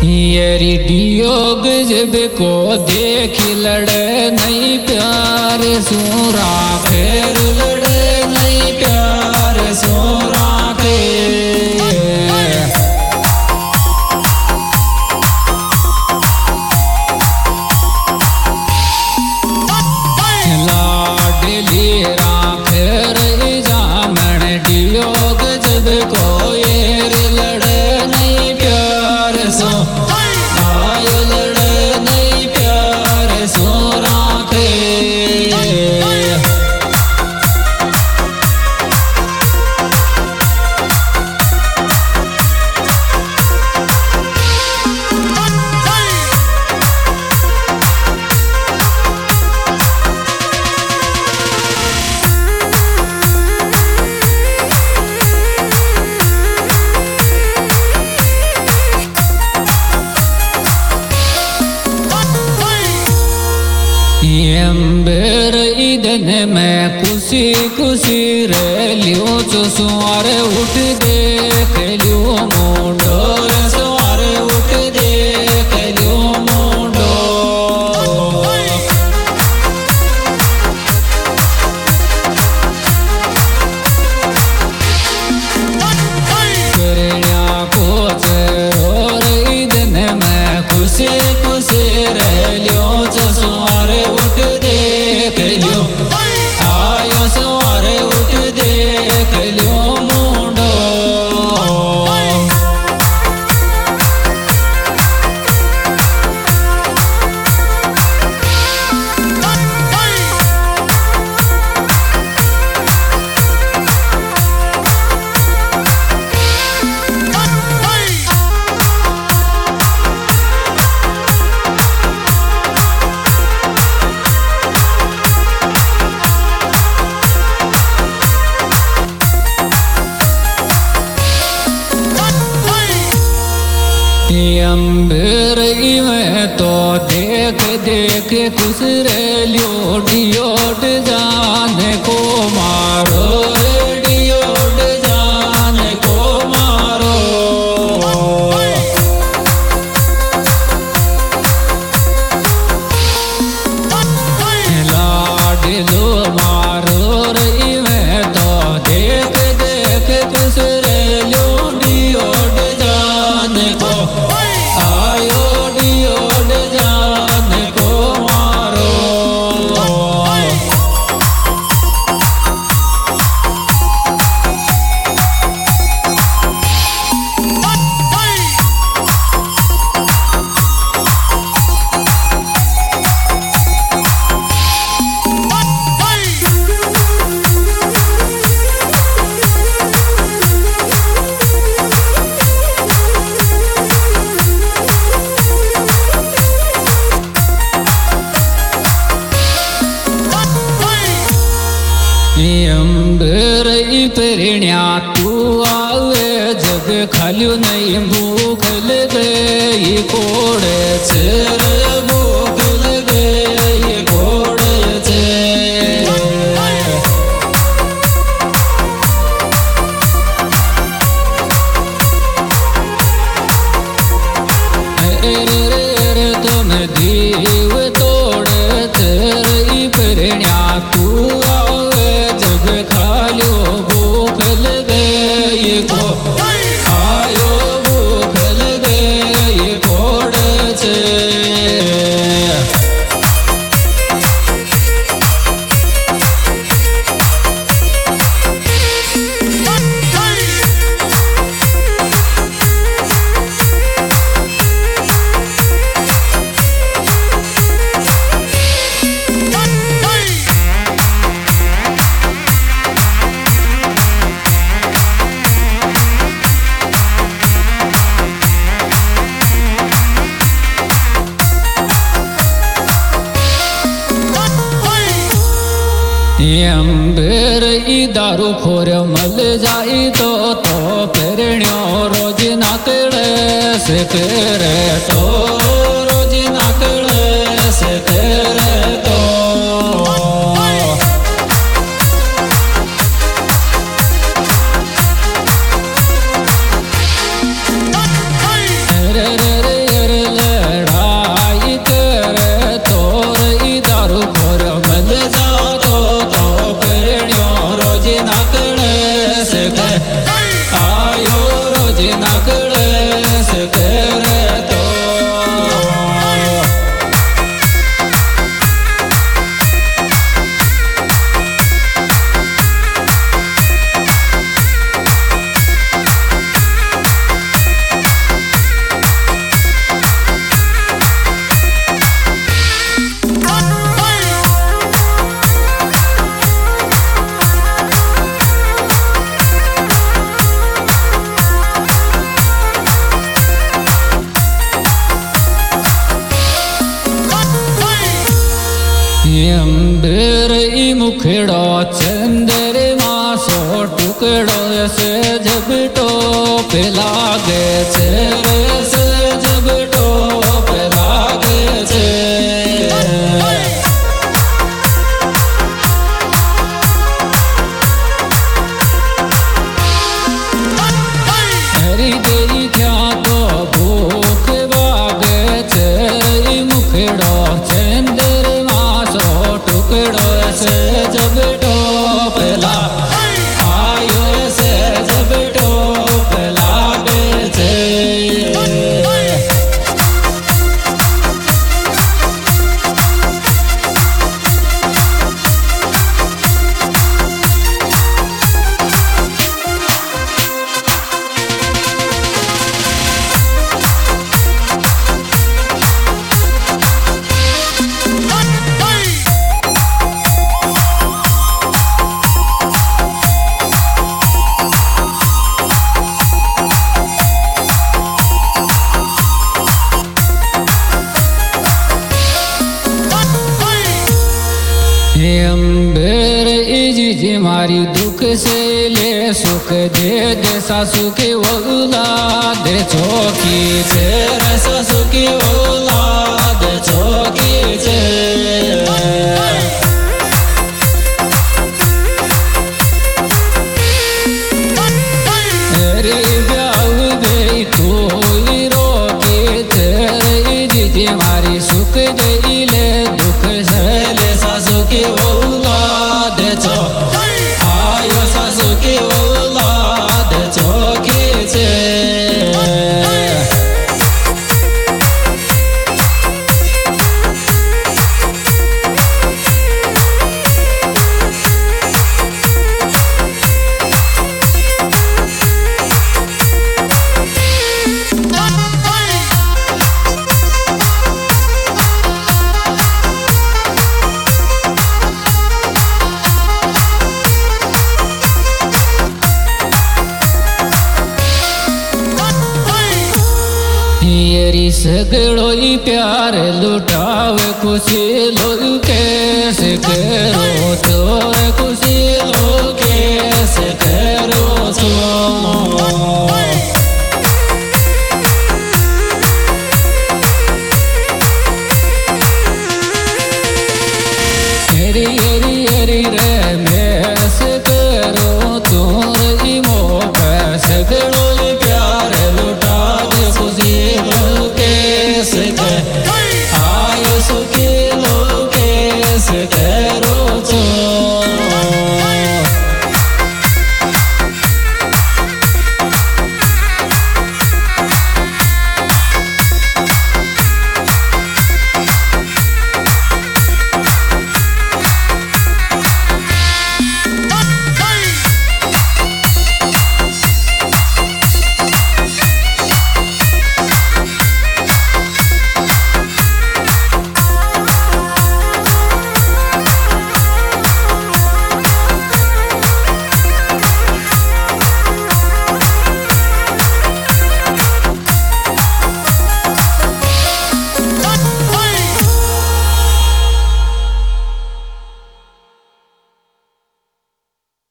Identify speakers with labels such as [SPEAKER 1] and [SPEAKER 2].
[SPEAKER 1] ये रेडियो गजब को देख लड़े नहीं प्यार सूरा फेर लड़े नहीं प्यार सूरा के लाडली फेर जामन डियो गजब को ये लड़े नहीं प्यार सो एम्बर ईदन में खुशी खुशी रे लियो जो सुआरे उठ देख लियो मुंडो सुआरे उठ देख लियो मुंडो करण्या को चरोर ईदन में खुशी खुशी रे लियो जो सुआरे उठ देख लियो आयो सवारे उठ देख लियो मुंडो अम्बर में तो देख देख खुश रे लियो डियोट जाने को मारो रे डियोट जाने को मारो लाडलो मारो रे में तो देख देख खुश रे लियो डियोट जाने को अम्बर परिण्या तू आवे जग खालू नहीं भूख गई कोड़े चेर भूख गई कोड़े चेर तुम दीव तोड़े चेर परिण्या तू खालो भूख गई को आयो भूख गई कोड़ से अम्बर दारू खोर मल जाई तो पेरणियो रोज नाकड़े से करे तो रोज नाकड़े से करे तो रे रे रे से करे तो अंबर मुखड़ो चंद्रमा सो टुकड़ो से जब टोप लागे छे से जब टोप लागे छे हरी गई क्या तो भूख वागे छे मुखड़ो चंद्रमा टुकड़ो से जब टोप आयो से जब टोप लागे छे अंबर जी मारी दुख से ले सुख दे सासू की औलाद चौकी छे सासू की औलाद चौकी छे अरे ब्याह गई तू रोके छे जी मारी सुख दे ले दुख से ले सासू की औलाद चो आयो सासू की औलाद चौकी छे येरी सगड़ो प्यार लुटावे खुशी लोग कैसे करो तो खुशी लोग कैसे करो तो